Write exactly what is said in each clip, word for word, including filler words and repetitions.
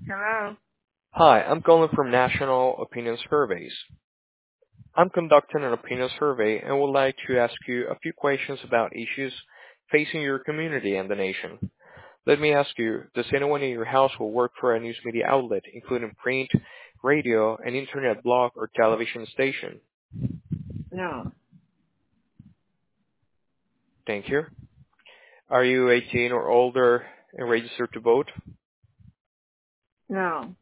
Hello? Hi, I'm calling from National Opinion Surveys. I'm conducting an opinion survey and would like to ask you a few questions about issues facing your community and the nation. Let me ask you, does anyone in your household work for a news media outlet, including print, radio, an internet blog, or television station? No. Thank you. Are you eighteen or older and registered to vote? No.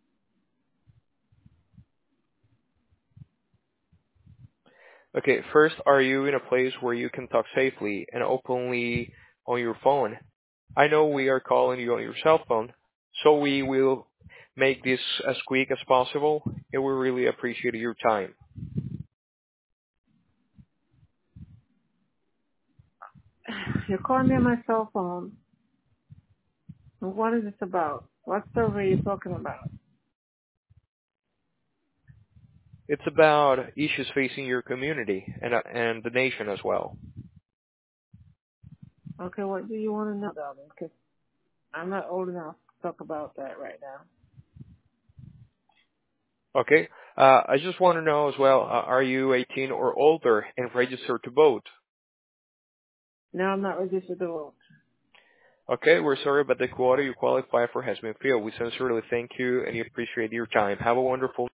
Okay, first, are you in a place where you can talk safely and openly on your phone? I know we are calling you on your cell phone, so we will make this as quick as possible, and we really appreciate your time. You're calling me on my cell phone. What is this about? What survey are you talking about? It's about issues facing your community and, uh, and the nation as well. Okay, what do you want to know about it? Because I'm not old enough to talk about that right now. Okay, uh, I just want to know as well, uh, are you eighteen or older and registered to vote? No, I'm not registered to vote. Okay, we're sorry, but the quota you qualify for has been filled. We sincerely thank you and appreciate your time. Have a wonderful